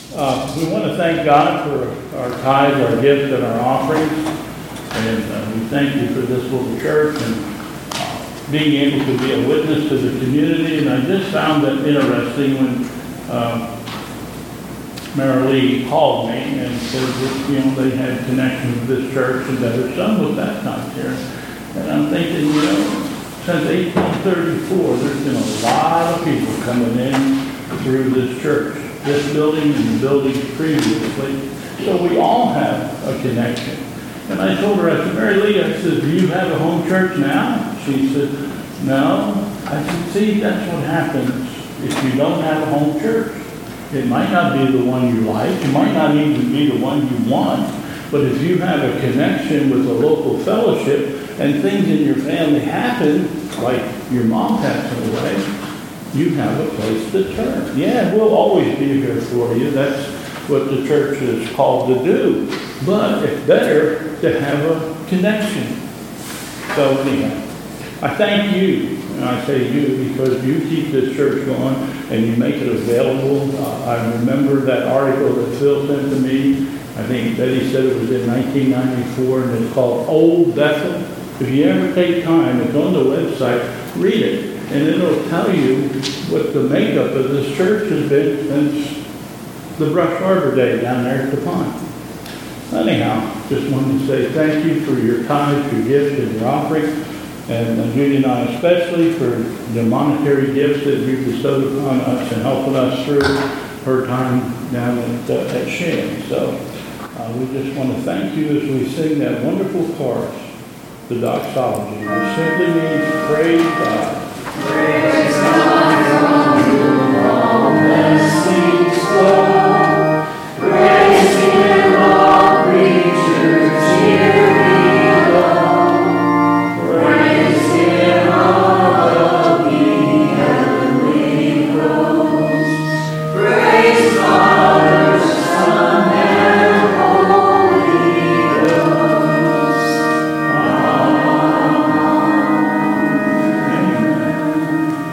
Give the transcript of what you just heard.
We want to thank God for our tithes, our gifts, and our offerings. And we thank you for this little church and being able to be a witness to the community. And I just found that interesting when Mary Lee called me and said that, they had connection with this church and that her son was baptized here. And I'm thinking, since 1834, there's been a lot of people coming in through this church, this building and the buildings previously. So we all have a connection. And I told her, I said, Mary Lee, I said, do you have a home church now? She said, no. I said, see, that's what happens if you don't have a home church. It might not be the one you like. It might not even be the one you want. But if you have a connection with a local fellowship and things in your family happen, like your mom passing away, you have a place to turn. Yeah, we'll always be here for you. That's what the church is called to do. But it's better to have a connection. So anyhow, I thank you, and I say you because you keep this church going and you make it available. I remember that article that Phil sent to me. I think Betty said it was in 1994, and it's called Old Bethel. If you ever take time, it's on the website, read it, and it'll tell you what the makeup of this church has been since the Brush Arbor Day down there at the pond. Anyhow, just wanted to say thank you for your tithes, your gifts, and your offering, and Judy and I especially for the monetary gifts that you bestowed upon us and helping us through her time down at Shin. So we just want to thank you as we sing that wonderful chorus, the doxology, which simply means praise God. Praise